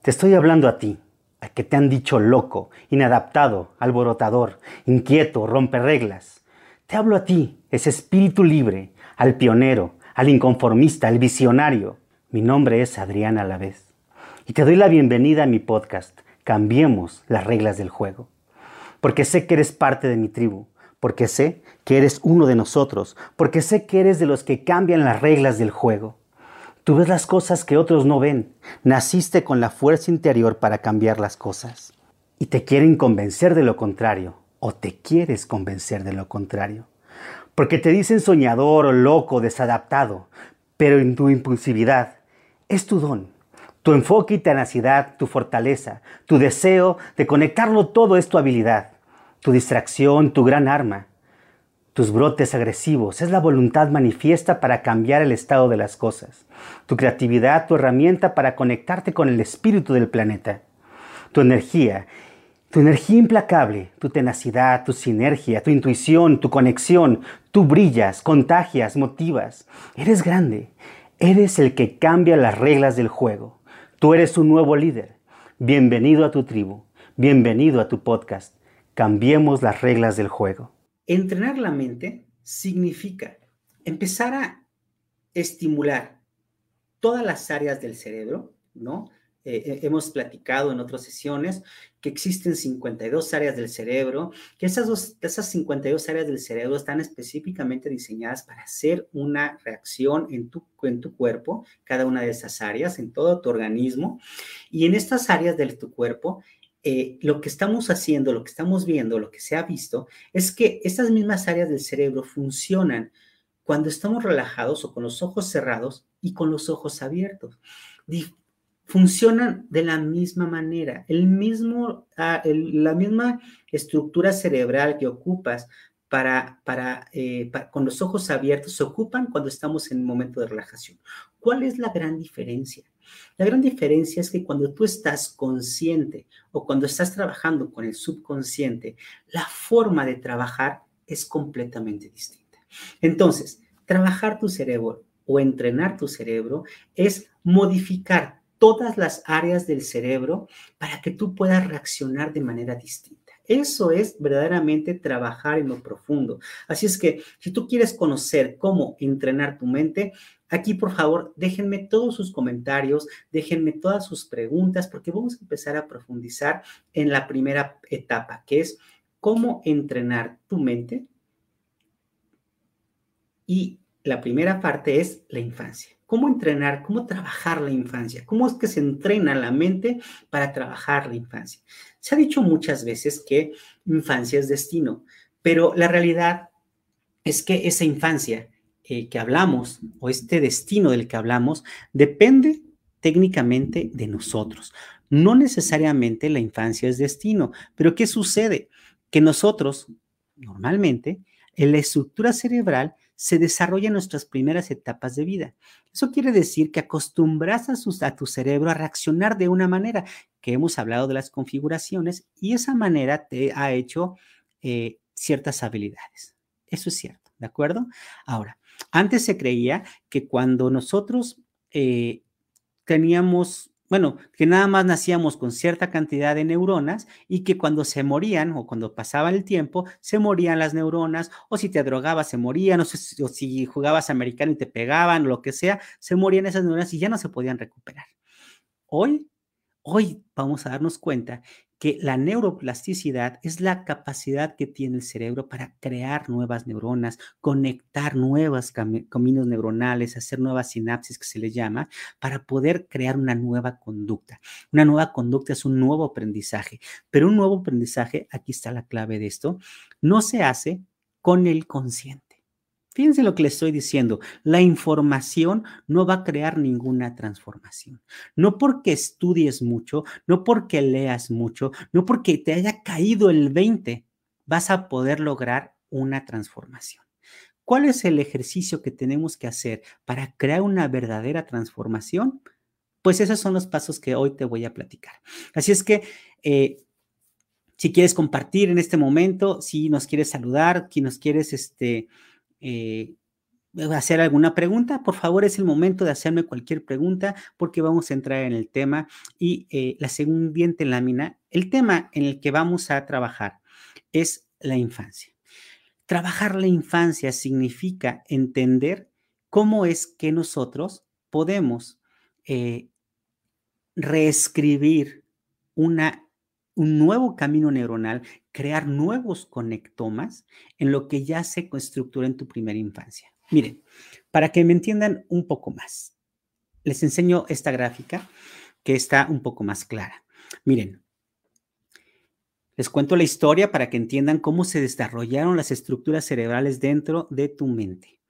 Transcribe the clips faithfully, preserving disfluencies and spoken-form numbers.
Te estoy hablando a ti, al que te han dicho loco, inadaptado, alborotador, inquieto, romperreglas. Te hablo a ti, ese espíritu libre, al pionero, al inconformista, al visionario. Mi nombre es Adrián Alavés y te doy la bienvenida a mi podcast, Cambiemos las reglas del juego. Porque sé que eres parte de mi tribu, porque sé que eres uno de nosotros, porque sé que eres de los que cambian las reglas del juego. Tú ves las cosas que otros no ven. Naciste con la fuerza interior para cambiar las cosas. Y te quieren convencer de lo contrario, o te quieres convencer de lo contrario. Porque te dicen soñador o loco, desadaptado, pero en tu impulsividad es tu don. Tu enfoque y tenacidad, tu fortaleza, tu deseo de conectarlo todo es tu habilidad. Tu distracción, tu gran arma. Tus brotes agresivos es la voluntad manifiesta para cambiar el estado de las cosas. Tu creatividad, tu herramienta para conectarte con el espíritu del planeta. Tu energía, tu energía implacable, tu tenacidad, tu sinergia, tu intuición, tu conexión. Tú brillas, contagias, motivas. Eres grande. Eres el que cambia las reglas del juego. Tú eres un nuevo líder. Bienvenido a tu tribu. Bienvenido a tu podcast. Cambiemos las reglas del juego. Entrenar la mente significa empezar a estimular todas las áreas del cerebro, ¿no? Eh, hemos platicado en otras sesiones que existen cincuenta y dos áreas del cerebro, que esas, dos, esas cincuenta y dos áreas del cerebro están específicamente diseñadas para hacer una reacción en tu, en tu cuerpo, cada una de esas áreas, en todo tu organismo, y en estas áreas de tu cuerpo, Eh, lo que estamos haciendo, lo que estamos viendo, lo que se ha visto, es que estas mismas áreas del cerebro funcionan cuando estamos relajados o con los ojos cerrados y con los ojos abiertos. Dif- funcionan de la misma manera, el mismo, ah, el- la misma estructura cerebral que ocupas para, para, eh, pa- con los ojos abiertos se ocupan cuando estamos en un momento de relajación. ¿Cuál es la gran diferencia? La gran diferencia es que cuando tú estás consciente o cuando estás trabajando con el subconsciente, la forma de trabajar es completamente distinta. Entonces, trabajar tu cerebro o entrenar tu cerebro es modificar todas las áreas del cerebro para que tú puedas reaccionar de manera distinta. Eso es verdaderamente trabajar en lo profundo. Así es que si tú quieres conocer cómo entrenar tu mente, aquí, por favor, déjenme todos sus comentarios, déjenme todas sus preguntas, porque vamos a empezar a profundizar en la primera etapa, que es cómo entrenar tu mente. Y la primera parte es la infancia. ¿Cómo entrenar, cómo trabajar la infancia? ¿Cómo es que se entrena la mente para trabajar la infancia? Se ha dicho muchas veces que infancia es destino, pero la realidad es que esa infancia eh, que hablamos o este destino del que hablamos depende técnicamente de nosotros. No necesariamente la infancia es destino, pero ¿qué sucede? Que nosotros, normalmente, en la estructura cerebral se desarrolla en nuestras primeras etapas de vida. Eso quiere decir que acostumbras a, sus, a tu cerebro a reaccionar de una manera, que hemos hablado de las configuraciones, y esa manera te ha hecho eh, ciertas habilidades. Eso es cierto, ¿de acuerdo? Ahora, antes se creía que cuando nosotros eh, teníamos, bueno, que nada más nacíamos con cierta cantidad de neuronas y que cuando se morían o cuando pasaba el tiempo, se morían las neuronas, o si te drogabas, se morían, o si, o si jugabas americano y te pegaban, o lo que sea, se morían esas neuronas y ya no se podían recuperar. Hoy Hoy vamos a darnos cuenta que la neuroplasticidad es la capacidad que tiene el cerebro para crear nuevas neuronas, conectar nuevos cami- caminos neuronales, hacer nuevas sinapsis que se le llama, para poder crear una nueva conducta. Una nueva conducta es un nuevo aprendizaje, pero un nuevo aprendizaje, aquí está la clave de esto, no se hace con el consciente. Fíjense lo que les estoy diciendo, la información no va a crear ninguna transformación. No porque estudies mucho, no porque leas mucho, no porque te haya caído el veinte, vas a poder lograr una transformación. ¿Cuál es el ejercicio que tenemos que hacer para crear una verdadera transformación? Pues esos son los pasos que hoy te voy a platicar. Así es que, eh, si quieres compartir en este momento, si nos quieres saludar, si nos quieres este, eh, hacer alguna pregunta, por favor, es el momento de hacerme cualquier pregunta porque vamos a entrar en el tema y eh, la siguiente lámina, el tema en el que vamos a trabajar es la infancia. Trabajar la infancia significa entender cómo es que nosotros podemos eh, reescribir una, un nuevo camino neuronal, crear nuevos conectomas en lo que ya se estructura en tu primera infancia. Miren, para que me entiendan un poco más, les enseño esta gráfica que está un poco más clara. Miren, les cuento la historia para que entiendan cómo se desarrollaron las estructuras cerebrales dentro de tu mente.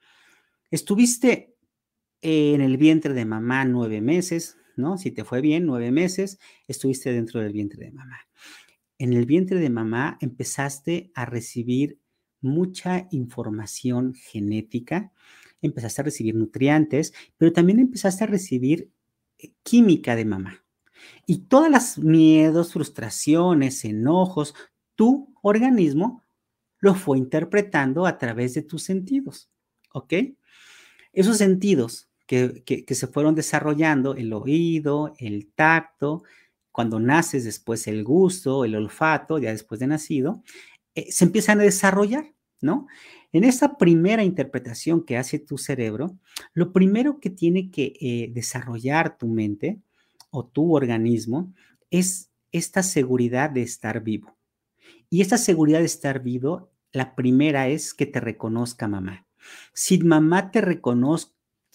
Estuviste en el vientre de mamá nueve meses, ¿no? Si te fue bien, nueve meses, estuviste dentro del vientre de mamá. En el vientre de mamá empezaste a recibir mucha información genética, empezaste a recibir nutrientes, pero también empezaste a recibir química de mamá. Y todos los miedos, frustraciones, enojos, tu organismo lo fue interpretando a través de tus sentidos, ¿ok? Esos sentidos que, que, que se fueron desarrollando, el oído, el tacto, cuando naces después el gusto, el olfato, ya después de nacido, eh, se empiezan a desarrollar, ¿no? En esa primera interpretación que hace tu cerebro, lo primero que tiene que eh, desarrollar tu mente o tu organismo es esta seguridad de estar vivo. Y esta seguridad de estar vivo, la primera es que te reconozca mamá. Si mamá te reconoce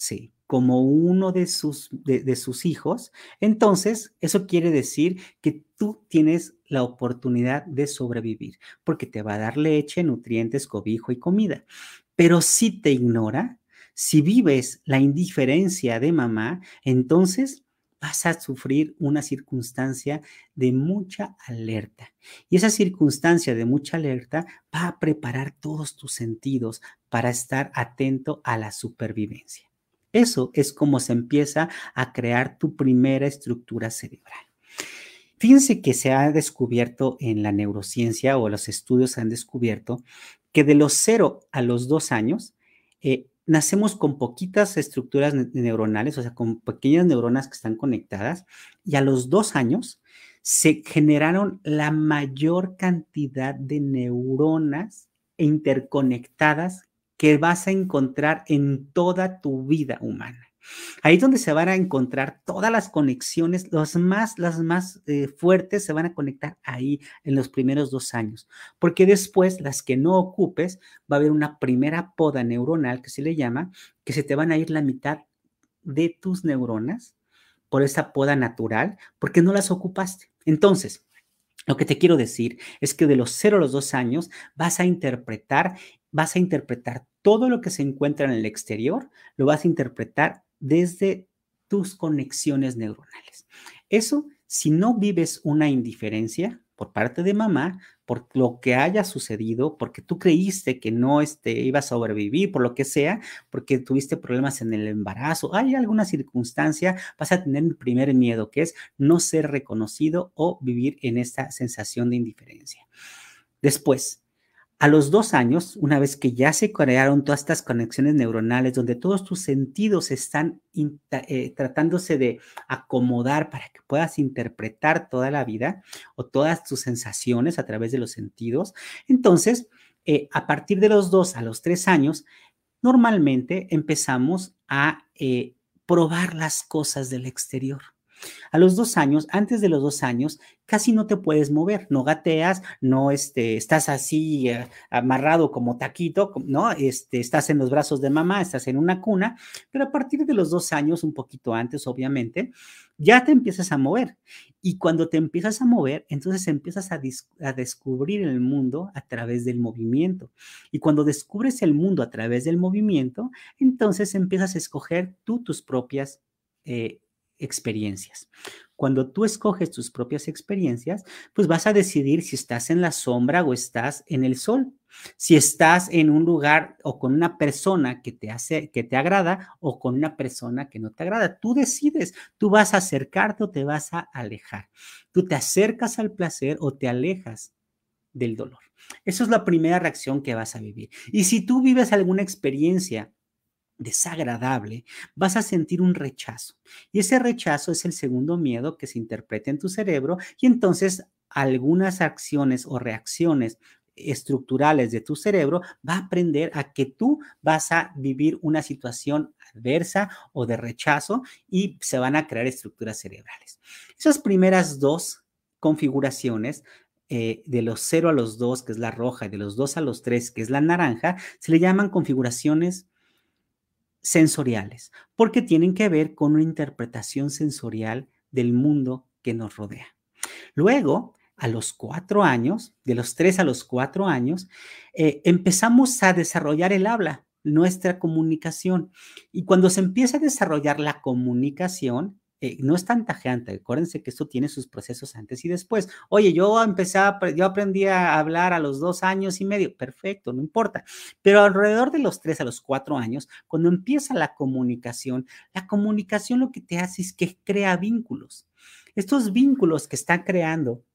como uno de sus, de, de sus hijos, entonces eso quiere decir que tú tienes la oportunidad de sobrevivir, porque te va a dar leche, nutrientes, cobijo y comida. Pero si te ignora, si vives la indiferencia de mamá, entonces vas a sufrir una circunstancia de mucha alerta. Y esa circunstancia de mucha alerta va a preparar todos tus sentidos para estar atento a la supervivencia. Eso es como se empieza a crear tu primera estructura cerebral. Fíjense que se ha descubierto en la neurociencia o los estudios han descubierto que de los cero a los dos años, eh, nacemos con poquitas estructuras neuronales, o sea, con pequeñas neuronas que están conectadas, y a los dos años se generaron la mayor cantidad de neuronas interconectadas que vas a encontrar en toda tu vida humana. Ahí es donde se van a encontrar todas las conexiones, los más, las más eh, fuertes se van a conectar ahí en los primeros dos años, porque después las que no ocupes va a haber una primera poda neuronal que se le llama, que se te van a ir la mitad de tus neuronas por esa poda natural, porque no las ocupaste. Entonces, lo que te quiero decir es que de los cero a los dos años vas a interpretar, vas a interpretar todo lo que se encuentra en el exterior, lo vas a interpretar desde tus conexiones neuronales. Eso, si no vives una indiferencia por parte de mamá, por lo que haya sucedido, porque tú creíste que no este, ibas a sobrevivir, por lo que sea, porque tuviste problemas en el embarazo, hay alguna circunstancia, vas a tener el primer miedo, que es no ser reconocido o vivir en esta sensación de indiferencia. Después, a los dos años, una vez que ya se crearon todas estas conexiones neuronales, donde todos tus sentidos están eh, tratándose de acomodar para que puedas interpretar toda la vida o todas tus sensaciones a través de los sentidos, entonces, eh, a partir de los dos a los tres años, normalmente empezamos a eh, probar las cosas del exterior. A los dos años, antes de los dos años, casi no te puedes mover, no gateas, no este, estás así eh, amarrado como taquito, ¿no? Este, estás en los brazos de mamá, estás en una cuna, pero a partir de los dos años, un poquito antes, obviamente, ya te empiezas a mover. Y cuando te empiezas a mover, entonces empiezas a, a descubrir el mundo a través del movimiento. Y cuando descubres el mundo a través del movimiento, entonces empiezas a escoger tú tus propias eh, experiencias. Cuando tú escoges tus propias experiencias, pues vas a decidir si estás en la sombra o estás en el sol. Si estás en un lugar o con una persona que te hace, que te agrada o con una persona que no te agrada. Tú decides, tú vas a acercarte o te vas a alejar. Tú te acercas al placer o te alejas del dolor. Esa es la primera reacción que vas a vivir. Y si tú vives alguna experiencia desagradable, vas a sentir un rechazo. Y ese rechazo es el segundo miedo que se interpreta en tu cerebro y entonces algunas acciones o reacciones estructurales de tu cerebro va a aprender a que tú vas a vivir una situación adversa o de rechazo y se van a crear estructuras cerebrales. Esas primeras dos configuraciones eh, de los cero a los dos, que es la roja, y de los dos a los tres, que es la naranja, se le llaman configuraciones sensoriales, porque tienen que ver con una interpretación sensorial del mundo que nos rodea. Luego, a los cuatro años, de los tres a los cuatro años, eh, empezamos a desarrollar el habla, nuestra comunicación. Y cuando se empieza a desarrollar la comunicación, eh, no es tan tajante. Acuérdense que esto tiene sus procesos antes y después. Oye, yo empecé a, yo aprendí a hablar a los dos años y medio. Perfecto, no importa. Pero alrededor de los tres a los cuatro años, cuando empieza la comunicación, la comunicación lo que te hace es que crea vínculos. Estos vínculos que está creando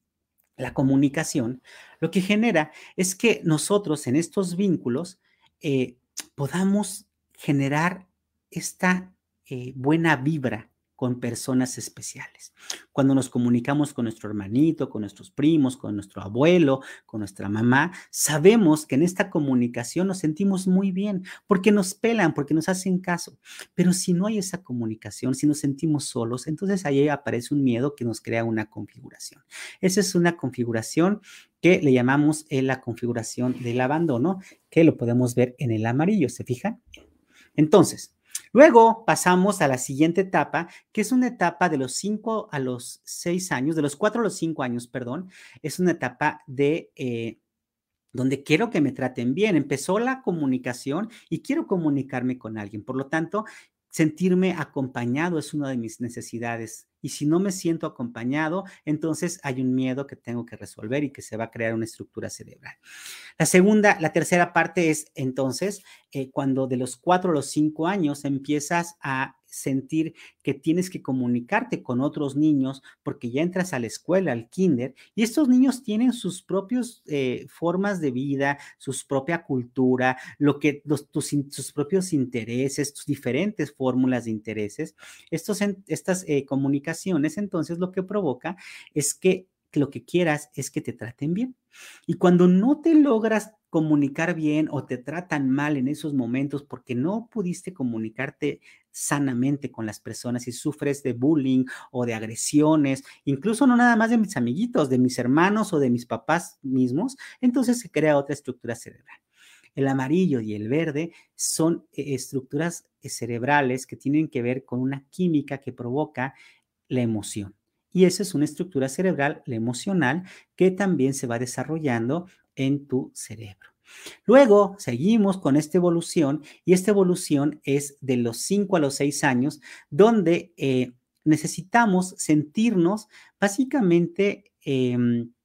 la comunicación, lo que genera es que nosotros en estos vínculos eh, podamos generar esta eh, buena vibra con personas especiales. Cuando nos comunicamos con nuestro hermanito, con nuestros primos, con nuestro abuelo, con nuestra mamá, sabemos que en esta comunicación nos sentimos muy bien, porque nos pelan, porque nos hacen caso. Pero si no hay esa comunicación, si nos sentimos solos, entonces ahí aparece un miedo que nos crea una configuración. Esa es una configuración que le llamamos eh, la configuración del abandono, que lo podemos ver en el amarillo, ¿se fijan? Entonces, luego pasamos a la siguiente etapa, que es una etapa de los cinco a los seis años, de los cuatro a los cinco años, perdón, es una etapa de eh, donde quiero que me traten bien. Empezó la comunicación y quiero comunicarme con alguien. Por lo tanto, sentirme acompañado es una de mis necesidades. Y si no me siento acompañado, entonces hay un miedo que tengo que resolver y que se va a crear una estructura cerebral. La segunda, la tercera parte es entonces eh, cuando de los cuatro a los cinco años empiezas a sentir que tienes que comunicarte con otros niños porque ya entras a la escuela, al kinder, y estos niños tienen sus propias eh, formas de vida, su propia cultura, lo que, los, tus, sus propios intereses, tus diferentes fórmulas de intereses. Estos, estas eh, comunicaciones, entonces, lo que provoca es que lo que quieras es que te traten bien. Y cuando no te logras comunicar bien o te tratan mal en esos momentos porque no pudiste comunicarte sanamente con las personas y sufres de bullying o de agresiones, incluso no nada más de mis amiguitos, de mis hermanos o de mis papás mismos, entonces se crea otra estructura cerebral. El amarillo y el verde son eh, estructuras cerebrales que tienen que ver con una química que provoca la emoción. Y esa es una estructura cerebral, la emocional, que también se va desarrollando en tu cerebro. Luego seguimos con esta evolución y esta evolución es de los cinco a los seis años, donde eh, necesitamos sentirnos básicamente eh,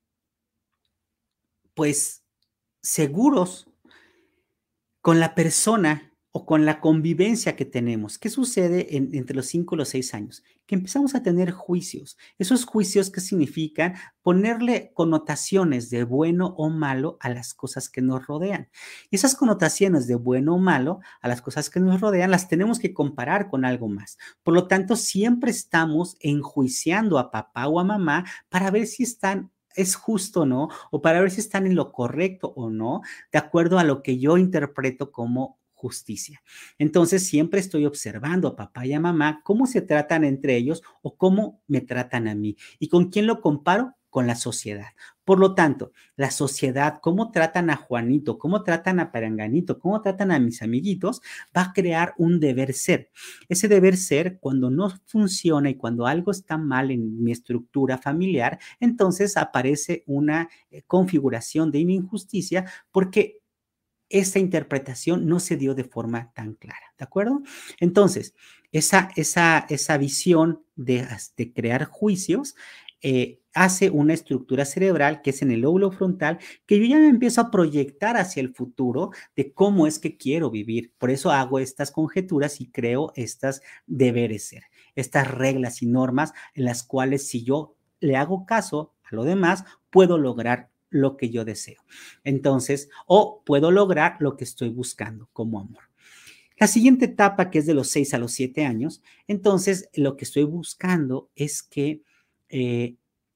pues seguros con la persona o con la convivencia que tenemos. ¿Qué sucede en, entre los cinco y los seis años? Que empezamos a tener juicios. Esos juicios que significan ponerle connotaciones de bueno o malo a las cosas que nos rodean. Y esas connotaciones de bueno o malo a las cosas que nos rodean las tenemos que comparar con algo más. Por lo tanto, siempre estamos enjuiciando a papá o a mamá para ver si están es justo o no, o para ver si están en lo correcto o no, de acuerdo a lo que yo interpreto como justicia. Entonces, siempre estoy observando a papá y a mamá cómo se tratan entre ellos o cómo me tratan a mí. ¿Y con quién lo comparo? Con la sociedad. Por lo tanto, la sociedad, cómo tratan a Juanito, cómo tratan a Perenganito, cómo tratan a mis amiguitos, va a crear un deber ser. Ese deber ser, cuando no funciona y cuando algo está mal en mi estructura familiar, entonces aparece una eh, configuración de injusticia porque esta interpretación no se dio de forma tan clara, ¿de acuerdo? Entonces, esa, esa, esa visión de, de crear juicios eh, hace una estructura cerebral que es en el lóbulo frontal, que yo ya me empiezo a proyectar hacia el futuro de cómo es que quiero vivir. Por eso hago estas conjeturas y creo estas deberes ser, estas reglas y normas en las cuales si yo le hago caso a lo demás, puedo lograr lo que yo deseo. Entonces, o puedo lograr lo que estoy buscando como amor. La siguiente etapa, que es de los seis a los siete años, entonces lo que estoy buscando es que eh,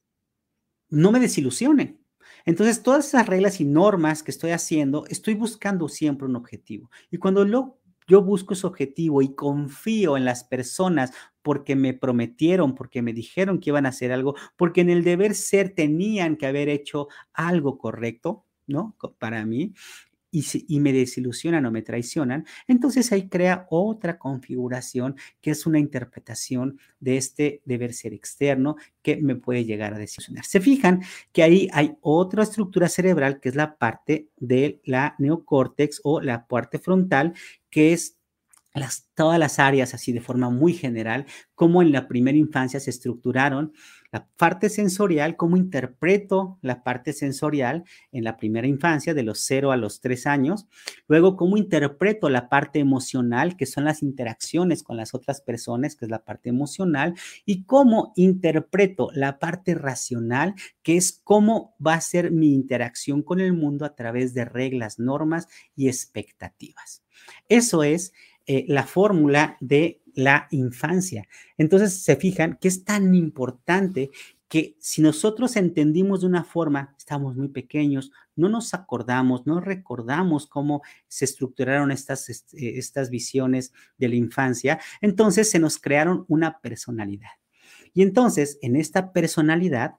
no me desilusionen. Entonces, todas esas reglas y normas que estoy haciendo, estoy buscando siempre un objetivo. Y cuando lo, yo busco ese objetivo y confío en las personas porque me prometieron, porque me dijeron que iban a hacer algo, porque en el deber ser tenían que haber hecho algo correcto, ¿no? Para mí, y, si, y me desilusionan o me traicionan, entonces ahí crea otra configuración que es una interpretación de este deber ser externo que me puede llegar a desilusionar. Se fijan que ahí hay otra estructura cerebral que es la parte de la neocórtex o la parte frontal, que es las, todas las áreas así de forma muy general, cómo en la primera infancia se estructuraron la parte sensorial, cómo interpreto la parte sensorial en la primera infancia, de los cero a los tres años, luego cómo interpreto la parte emocional, que son las interacciones con las otras personas, que es la parte emocional, y cómo interpreto la parte racional, que es cómo va a ser mi interacción con el mundo a través de reglas, normas y expectativas. Eso es Eh, la fórmula de la infancia. Entonces, se fijan que es tan importante que si nosotros entendimos de una forma, estamos muy pequeños, no nos acordamos, no recordamos cómo se estructuraron estas, estas visiones de la infancia, entonces se nos crearon una personalidad. Y entonces, en esta personalidad,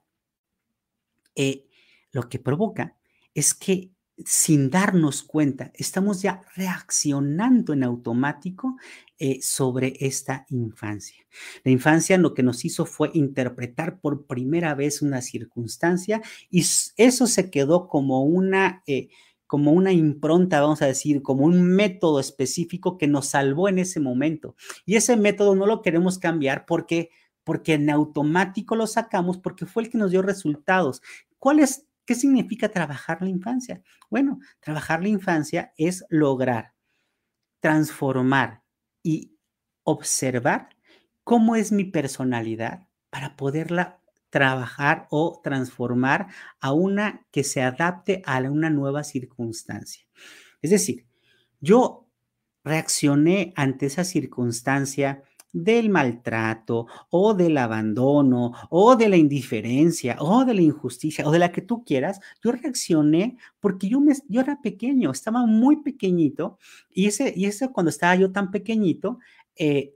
eh, lo que provoca es que sin darnos cuenta, estamos ya reaccionando en automático eh, sobre esta infancia. La infancia lo que nos hizo fue interpretar por primera vez una circunstancia y eso se quedó como una, eh, como una impronta, vamos a decir, como un método específico que nos salvó en ese momento. Y ese método no lo queremos cambiar porque, porque en automático lo sacamos porque fue el que nos dio resultados. ¿Cuál es? ¿Qué significa trabajar la infancia? Bueno, trabajar la infancia es lograr, transformar y observar cómo es mi personalidad para poderla trabajar o transformar a una que se adapte a una nueva circunstancia. Es decir, yo reaccioné ante esa circunstancia del maltrato o del abandono o de la indiferencia o de la injusticia o de la que tú quieras, yo reaccioné porque yo, me, yo era pequeño, estaba muy pequeñito y ese, y ese cuando estaba yo tan pequeñito, eh,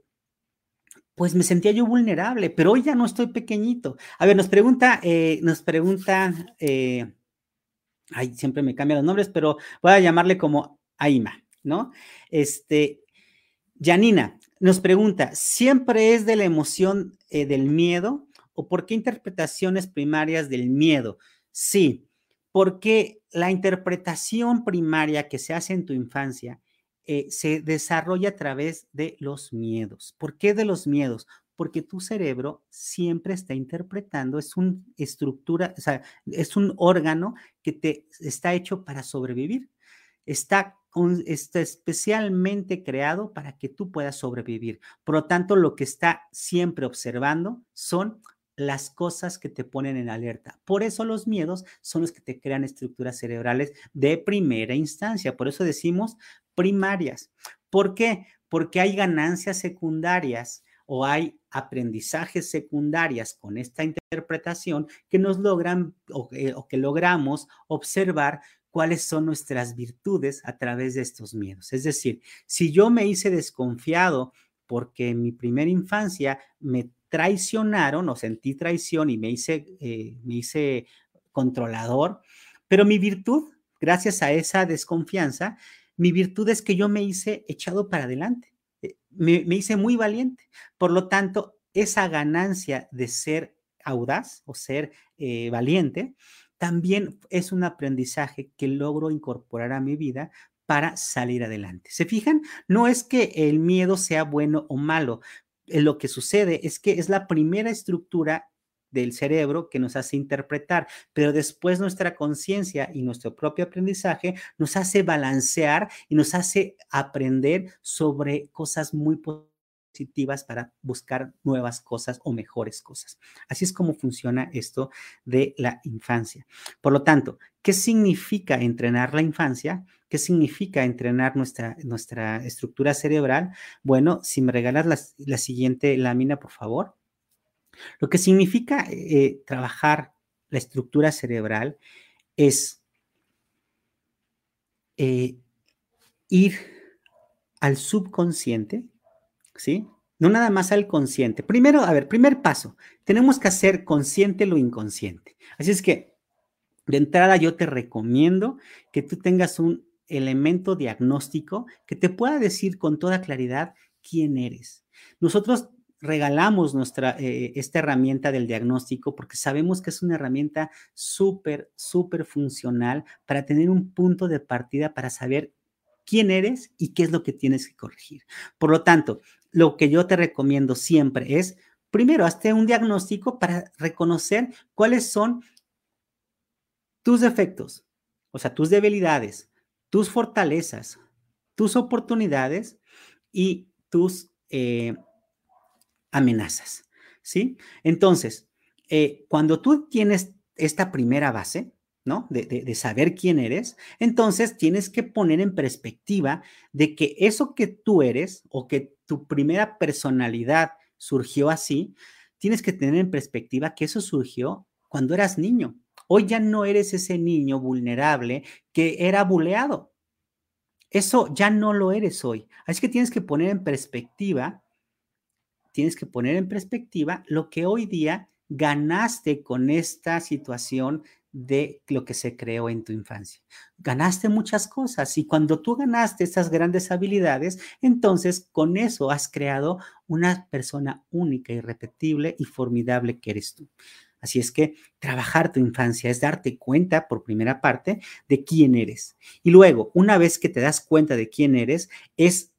pues me sentía yo vulnerable, pero hoy ya no estoy pequeñito. A ver, nos pregunta, eh, nos pregunta, eh, ay, siempre me cambian los nombres, pero voy a llamarle como Aima, ¿no? Este, Janina nos pregunta, ¿siempre es de la emoción eh, del miedo o por qué interpretaciones primarias del miedo? Sí, porque la interpretación primaria que se hace en tu infancia eh, se desarrolla a través de los miedos. ¿Por qué de los miedos? Porque tu cerebro siempre está interpretando, es una estructura, o sea, es un órgano que te está hecho para sobrevivir. Está, un, está especialmente creado para que tú puedas sobrevivir. Por lo tanto, lo que está siempre observando son las cosas que te ponen en alerta. Por eso los miedos son los que te crean estructuras cerebrales de primera instancia. Por eso decimos primarias. ¿Por qué? Porque hay ganancias secundarias o hay aprendizajes secundarias con esta interpretación que nos logran o, eh, o que logramos observar cuáles son nuestras virtudes a través de estos miedos. Es decir, si yo me hice desconfiado porque en mi primera infancia me traicionaron o sentí traición y me hice, eh, me hice controlador, pero mi virtud, gracias a esa desconfianza, mi virtud es que yo me hice echado para adelante, me, me hice muy valiente. Por lo tanto, esa ganancia de ser audaz o ser eh, valiente, también es un aprendizaje que logro incorporar a mi vida para salir adelante. ¿Se fijan? No es que el miedo sea bueno o malo. Lo que sucede es que es la primera estructura del cerebro que nos hace interpretar, pero después nuestra conciencia y nuestro propio aprendizaje nos hace balancear y nos hace aprender sobre cosas muy positivas positivas para buscar nuevas cosas o mejores cosas. Así es como funciona esto de la infancia. Por lo tanto, ¿qué significa entrenar la infancia? ¿Qué significa entrenar nuestra, nuestra estructura cerebral? Bueno, si me regalas la, la siguiente lámina, por favor. Lo que significa eh, trabajar la estructura cerebral es eh, ir al subconsciente, ¿sí? No nada más al consciente. Primero, a ver, primer paso, tenemos que hacer consciente lo inconsciente. Así es que, de entrada, yo te recomiendo que tú tengas un elemento diagnóstico que te pueda decir con toda claridad quién eres. Nosotros regalamos nuestra, eh, esta herramienta del diagnóstico porque sabemos que es una herramienta súper, súper funcional para tener un punto de partida para saber quién eres y qué es lo que tienes que corregir. Por lo tanto, lo que yo te recomiendo siempre es, primero, hazte un diagnóstico para reconocer cuáles son tus defectos, o sea, tus debilidades, tus fortalezas, tus oportunidades y tus eh, amenazas, ¿sí? Entonces, eh, cuando tú tienes esta primera base, ¿no? De, de, de saber quién eres, entonces tienes que poner en perspectiva de que eso que tú eres o que tu primera personalidad surgió así, tienes que tener en perspectiva que eso surgió cuando eras niño. Hoy ya no eres ese niño vulnerable que era buleado. Eso ya no lo eres hoy. Así que tienes que poner en perspectiva tienes que poner en perspectiva lo que hoy día ganaste con esta situación de lo que se creó en tu infancia. Ganaste muchas cosas y cuando tú ganaste estas grandes habilidades, entonces con eso has creado una persona única, irrepetible y formidable que eres tú. Así es que trabajar tu infancia es darte cuenta, por primera parte, de quién eres. Y luego, una vez que te das cuenta de quién eres, es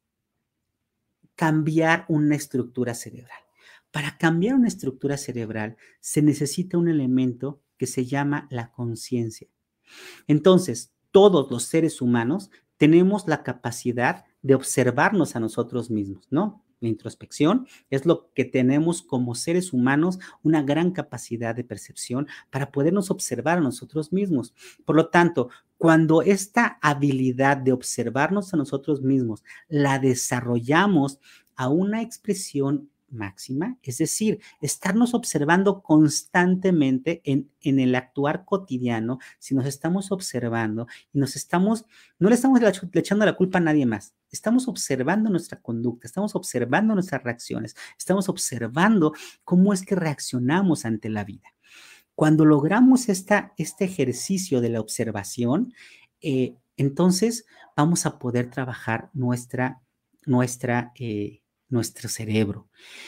cambiar una estructura cerebral. Para cambiar una estructura cerebral se necesita un elemento que se llama la conciencia. Entonces, todos los seres humanos tenemos la capacidad de observarnos a nosotros mismos, ¿no? La introspección es lo que tenemos como seres humanos, una gran capacidad de percepción para podernos observar a nosotros mismos. Por lo tanto, cuando esta habilidad de observarnos a nosotros mismos la desarrollamos a una expresión máxima, es decir, estarnos observando constantemente en, en el actuar cotidiano, si nos estamos observando y nos estamos, no le estamos le echando la culpa a nadie más, estamos observando nuestra conducta, estamos observando nuestras reacciones, estamos observando cómo es que reaccionamos ante la vida. Cuando logramos esta, este ejercicio de la observación, eh, entonces vamos a poder trabajar nuestra, nuestra eh, nuestro cerebro.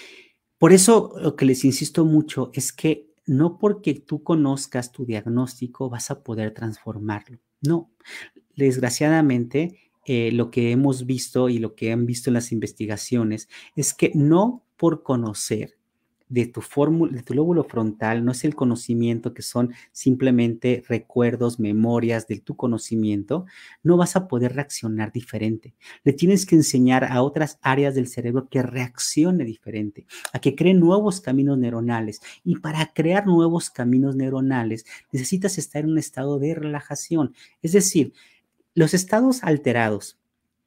Por eso lo que les insisto mucho es que no porque tú conozcas tu diagnóstico vas a poder transformarlo. No, desgraciadamente eh, lo que hemos visto y lo que han visto en las investigaciones es que no por conocer de tu fórmula, de tu lóbulo frontal, no es el conocimiento que son simplemente recuerdos, memorias de tu conocimiento, no vas a poder reaccionar diferente. Le tienes que enseñar a otras áreas del cerebro que reaccione diferente, a que creen nuevos caminos neuronales. Y para crear nuevos caminos neuronales necesitas estar en un estado de relajación. Es decir, los estados alterados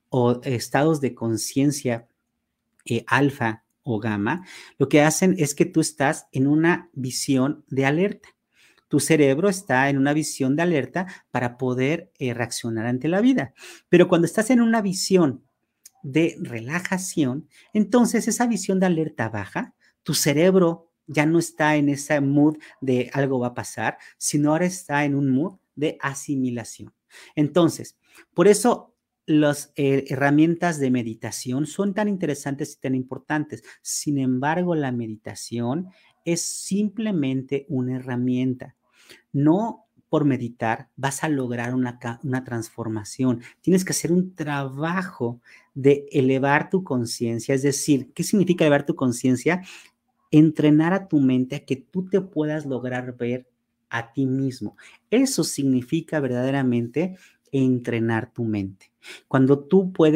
o estados de conciencia eh, alfa o gamma, lo que hacen es que tú estás en una visión de alerta. Tu cerebro está en una visión de alerta para poder eh, reaccionar ante la vida. Pero cuando estás en una visión de relajación, entonces esa visión de alerta baja, tu cerebro ya no está en ese mood de algo va a pasar, sino ahora está en un mood de asimilación. Entonces, por eso las eh, herramientas de meditación son tan interesantes y tan importantes. Sin embargo, la meditación es simplemente una herramienta. No por meditar vas a lograr una, una transformación. Tienes que hacer un trabajo de elevar tu conciencia. Es decir, ¿qué significa elevar tu conciencia? Entrenar a tu mente a que tú te puedas lograr ver a ti mismo. Eso significa verdaderamente entrenar tu mente. Cuando tú puedes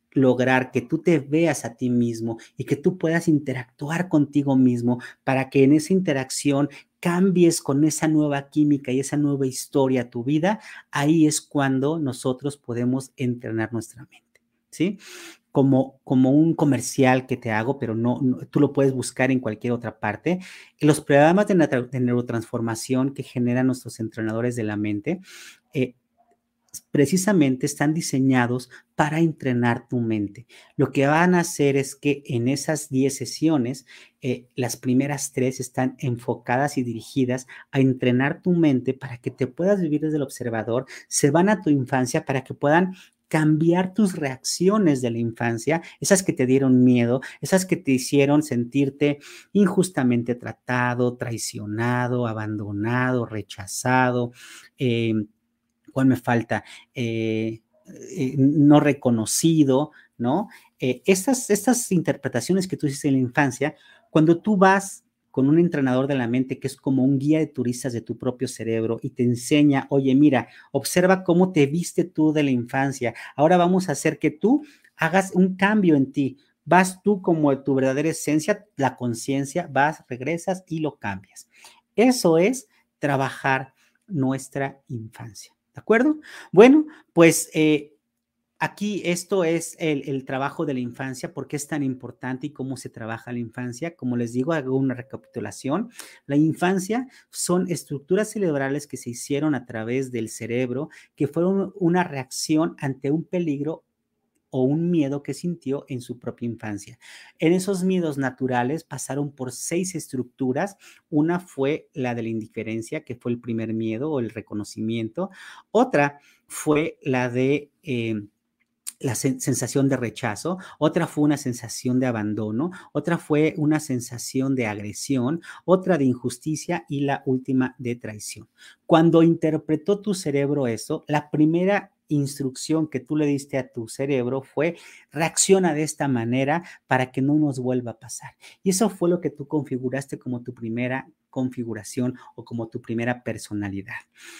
lograr que tú te veas a ti mismo y que tú puedas interactuar contigo mismo para que en esa interacción cambies con esa nueva química y esa nueva historia tu vida, ahí es cuando nosotros podemos entrenar nuestra mente, ¿sí? Como, como un comercial que te hago, pero no, no, tú lo puedes buscar en cualquier otra parte. Los programas de, de neurotransformación que generan nuestros entrenadores de la mente, eh, precisamente están diseñados para entrenar tu mente. Lo que van a hacer es que en esas diez sesiones, eh, las primeras tres están enfocadas y dirigidas a entrenar tu mente para que te puedas vivir desde el observador, se van a tu infancia para que puedan cambiar tus reacciones de la infancia, esas que te dieron miedo, esas que te hicieron sentirte injustamente tratado, traicionado, abandonado, rechazado, eh, ¿cuál me falta? Eh, eh, no reconocido, ¿no? Eh, estas, estas interpretaciones que tú hiciste en la infancia, cuando tú vas con un entrenador de la mente que es como un guía de turistas de tu propio cerebro y te enseña, oye, mira, observa cómo te viste tú de la infancia, ahora vamos a hacer que tú hagas un cambio en ti, vas tú como tu verdadera esencia, la conciencia, vas, regresas y lo cambias. Eso es trabajar nuestra infancia. ¿De acuerdo? Bueno, pues eh, aquí esto es el, el trabajo de la infancia, por qué es tan importante y cómo se trabaja la infancia. Como les digo, hago una recapitulación. La infancia son estructuras cerebrales que se hicieron a través del cerebro, que fueron una reacción ante un peligro o un miedo que sintió en su propia infancia. En esos miedos naturales pasaron por seis estructuras. Una fue la de la indiferencia, que fue el primer miedo o el reconocimiento. Otra fue la de eh, la sen- sensación de rechazo, otra fue una sensación de abandono, otra fue una sensación de agresión, otra de injusticia y la última de traición. Cuando interpretó tu cerebro eso, la primera instrucción que tú le diste a tu cerebro fue reacciona de esta manera para que no nos vuelva a pasar. Y eso fue lo que tú configuraste como tu primera configuración o como tu primera personalidad.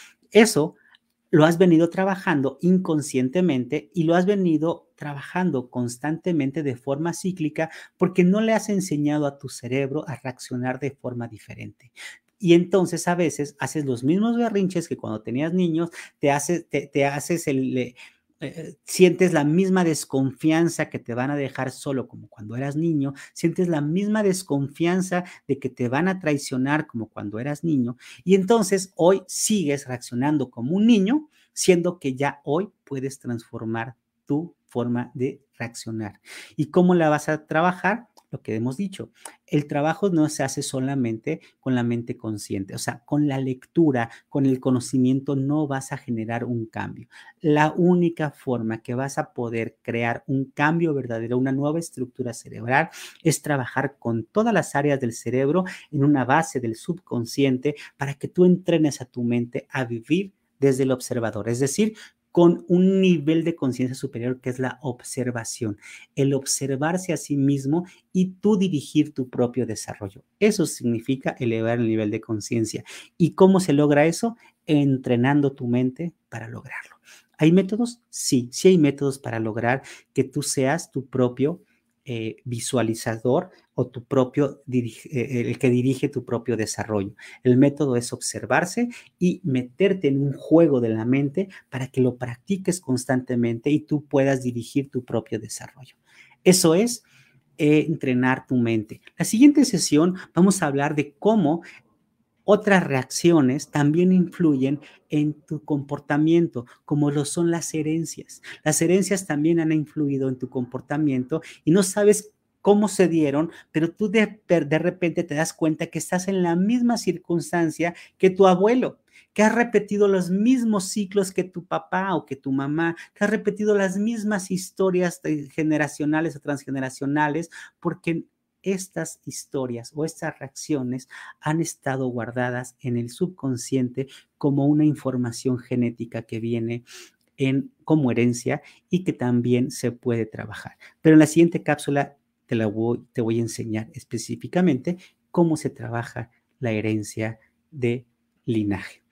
Eso lo has venido trabajando inconscientemente y lo has venido trabajando constantemente de forma cíclica porque no le has enseñado a tu cerebro a reaccionar de forma diferente. Y entonces a veces haces los mismos berrinches que cuando tenías niños, te haces, te, te haces el, eh, eh, sientes la misma desconfianza que te van a dejar solo como cuando eras niño, sientes la misma desconfianza de que te van a traicionar como cuando eras niño, y entonces hoy sigues reaccionando como un niño, siendo que ya hoy puedes transformar tu forma de reaccionar. ¿Y cómo la vas a trabajar? Lo que hemos dicho, el trabajo no se hace solamente con la mente consciente, o sea, con la lectura, con el conocimiento no vas a generar un cambio. La única forma que vas a poder crear un cambio verdadero, una nueva estructura cerebral, es trabajar con todas las áreas del cerebro en una base del subconsciente para que tú entrenes a tu mente a vivir desde el observador, es decir, con un nivel de conciencia superior que es la observación, el observarse a sí mismo y tú dirigir tu propio desarrollo. Eso significa elevar el nivel de conciencia. ¿Y cómo se logra eso? Entrenando tu mente para lograrlo. ¿Hay métodos? Sí, sí hay métodos para lograr que tú seas tu propio eh, visualizador o tu propio, eh, el que dirige tu propio desarrollo. El método es observarse y meterte en un juego de la mente para que lo practiques constantemente y tú puedas dirigir tu propio desarrollo. Eso es eh, entrenar tu mente. La siguiente sesión vamos a hablar de cómo otras reacciones también influyen en tu comportamiento, como lo son las herencias. Las herencias también han influido en tu comportamiento y no sabes cómo se dieron, pero tú de, de repente te das cuenta que estás en la misma circunstancia que tu abuelo, que has repetido los mismos ciclos que tu papá o que tu mamá, que has repetido las mismas historias generacionales o transgeneracionales, porque estas historias o estas reacciones han estado guardadas en el subconsciente como una información genética que viene en, como herencia y que también se puede trabajar. Pero en la siguiente cápsula te, la voy, te voy a enseñar específicamente cómo se trabaja la herencia de linaje.